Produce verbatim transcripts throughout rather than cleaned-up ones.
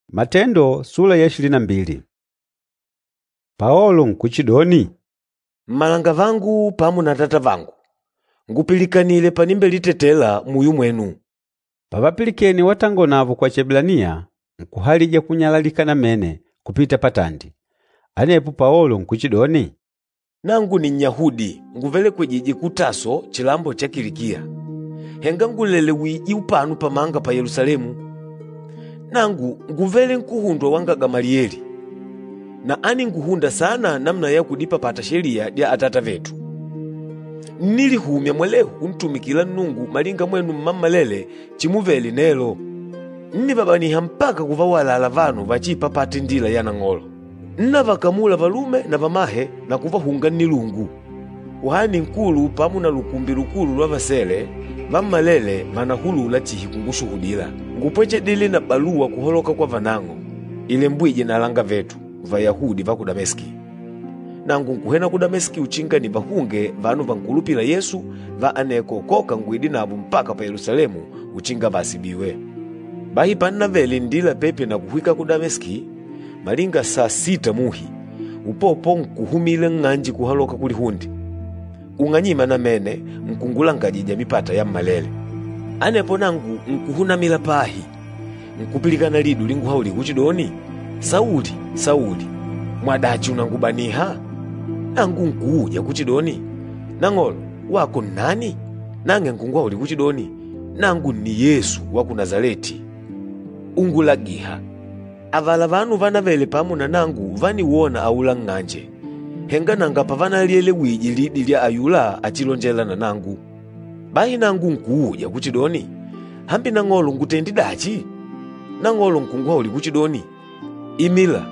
Matendo sura ya ishirini na mbili. Paulo nkuchidoni, Malanga vangu pamu na tata vangu, ngupilikanile panimbe litetela muyu mwenu. Pavapilikeni watango navo kwa Chebelania, nkuhalija kunyalalika mene kupita patandi. Anepo Paulo nkuchidoni, nangu ni Nyahudi, nguvele kwijiji kutaso chilambo cha Kilikia. Henga ngulele wiji upanu pamanga pa Yerusalemu. Nangu nguvele nkuhundwa wanga Gamalieli. Na ani nguhunda sana namna ya kudipa pata sheria dia atata vetu. Nilihumya mwelehu untumikila nungu malinga mwenu mmamalele chimuveli nelo. Nibabaniha mpaka kuvawalala vanu vachipa pati ndila ya nang'olo. Navakamula valume na vamahe na kuvahunga nilungu. Uhani nkulu pamu na lukumbi lukulu lwa vasele vamalele manahulula chihi kungushuhudila. Ngupweche dili na balua kuholoka kwa vanango ile mbwije na langa vetu Vayahudi va ku Dameski. Nangu nkuhena ku Dameski uchinga ni vahunge vanu vankulupila Yesu va aneko koka ngwidi nabu mpaka pa Yerusalemu uchinga vasibiwe. Bahi panna veli ndila pepe na kuhika ku Dameski malinga saa sita muhi upopo nkuhumile nganji kuhaloka kulihundi. Unganyima na mene mkungula ngajija mipata ya malele. Anepo nangu nkuhuna mila pahi nkupilikana lidu lingu hauli kuchidoni, Sauli, Sauli, mwadachi unangubaniha? Nangu nkuuja kuchidoni, nang'olo, wako nani? Nange nkungwa uli kuchidoni, nangu ni Yesu waku Nazareti. Ungulagiha. Avala vanu vana vele pamu na nangu vani wona aula nganje. Henga nanga pavana liele wiji lidi lia ayula achilonjela na nangu. Bahi nangu nkuuja kuchidoni, hambi nang'olo ngutendidachi? Nang'olo nkungwa uli kuchidoni, imila.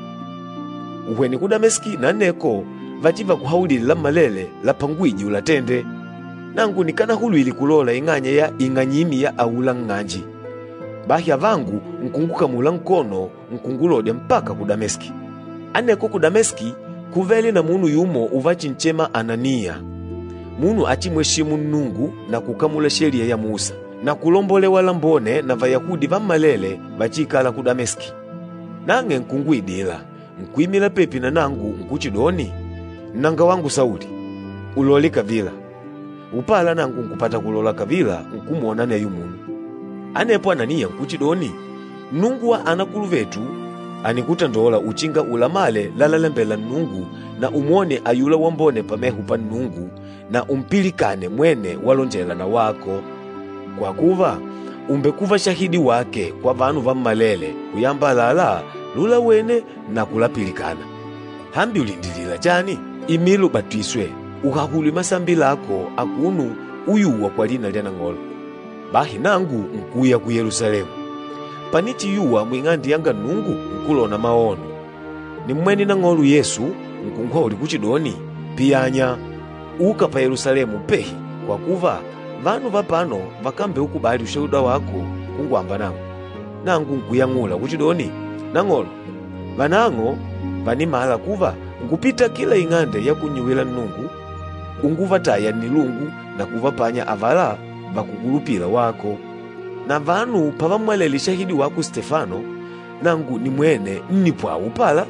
Uweni ku Dameski na neko vachiva kuhaulili la malele la pangwiji ulatende. Nangu nikana hulu ili kulola inganya ya inganyimi ya aula nganji. Bahi avangu nkunguka mula nkono nkungulode mpaka ku Dameski. Aneko ku Dameski kuveli na munu yumo uvachi nchema Anania. Munu achimweshimu nungu na kukamula sheria ya Musa. Na kulombole wala mbone na Vayahudi vamalele vachikala ku Dameski. Nange nkungwidila, nkuimila pepi na nangu nkuchidoni, nanga wangu Sauli, uloli kavila. Upala nangu nkupata kulola kavila nkumuona na yumunu. Anepo Anania nkuchidoni, nungu wa anakulu vetu, anikuta ndola uchinga ulamale lalalembela nungu na umone ayula wambone pamehu pa nungu na umpilikane mwene walonjela na wako. Kwa kuva, umbekuva shahidi wake kwa vanu vamalele kuyamba lala lula wene na kulapilikana. Hambi ulindilila chani, imilu batiswe, uhahuli masambi lako akunu uyuwa kwa lina liana ngolo. Bahi nangu nkuya ku Yerusalemu. Panichi yuwa mwingandi yanga nungu nkulona maono. Ni mweni na ngolu Yesu nkungwa uli kuchidoni, piyanya, uka pa Yerusalemu pehi kwa kuva, vanu vapano vakambe ukubali ushuhuda wako kungwamba nangu. Nangu nkuyangula kuchidoni, nang'olo, vanango vanimala kuva nkupita kila ingande ya kunyuwila nungu, unguvataya nilungu na kuvapanya avala vakugulupila wako. Na vanu pavamwaleli shahidi wako Stefano, nangu ni mwene nnipwa upala.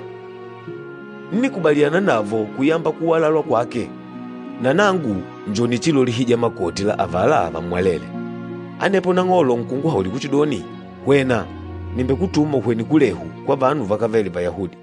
Nikubaliana navo kuyamba kuwalalwa kwake. Na nangu njoni chilo lihija makoti la avala vamwalele. Anepo nang'olo nkungwa uli kuchidoni, wena, nimbe kutuma uhweni kulehu kwa vanu vakaveli Vayahudi.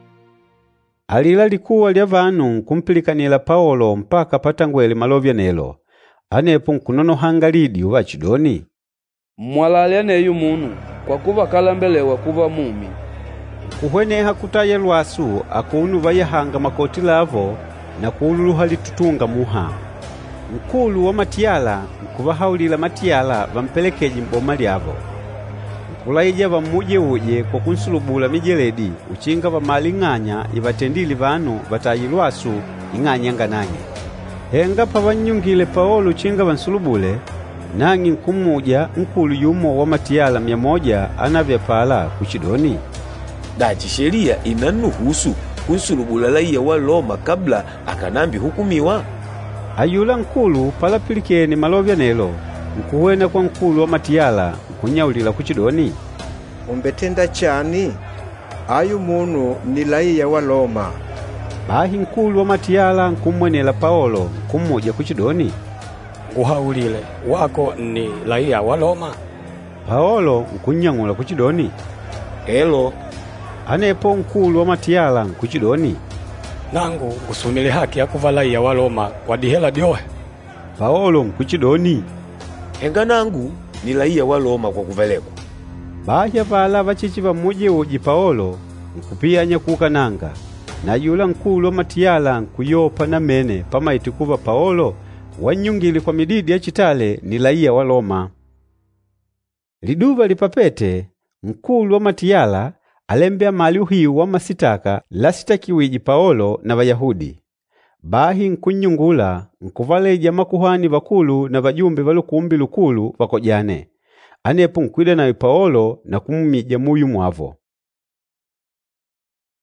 alila likuwa lya vanu kumpilikanila Paulo mpaka patangwele malovya nelo. Anepo nkunonohanga lidi uvachidoni, mwalale neyu munu kwa kuva kalambelewa kuva mumi. Kuhweneha kutaya lwasu akunu vayahanga makoti lavo na kuululuha litutunga muha. Nkulu wa matiyala nkuvahaulila matiyala vampelekeji mboma lyavo. Nkulaija vamuje uje kwa kunsulubula mijeledi uchinga vamali ng'anya ivatendili vanu vatayilwasu ing'anya ngananye. Henga pavanyungile Paulo uchinga vansulubule, nangi nkumuja nkulu yumo wa matiyala mia moja anavyapala kuchidoni, dachi sheria inanuhusu kunsulubula laia wa Roma kabla akanambi hukumiwa. Ayula nkulu palapilikeni malovya nelo, nkuhwena kwa nkulu wa matiyala nkunyaulila kuchidoni, umbetenda chani ayu munu ni laiya wa Loma. Bahi nkulu wa matiyala nkumwenela Paulo nkummoja kuchidoni, nguhaulile wako ni laiya wa Loma. Paulo nkunyang'ula kuchidoni, elo. Anepo nkulu wa matiyala nkuchidoni, nangu ngusumile haki ya kuva laiya wa Loma kwa dihela dyohe. Paulo nkuchidoni, henga nangu ni laiya wa Loma kwa kuvelekwa. Bahya vala vachichi vamuji uji Paulo nkupiyanya kukananga, na yula nkulu wa matiyala nkuyopa na mene pamaiti kuva Paulo wanyungili kwa mididi ya chitale ni laiya wa Loma. Liduva lipapete, nkulu wa matiyala alembea mali uhiu wa masitaka lasitakiwiji Paulo na Vayahudi. Bahi nkunyungula nkuvaleja makuhani vakulu na vajumbe valukumbi lukulu vakojane. Anepo nkwida na Paulo na kumumija muyu mwavo.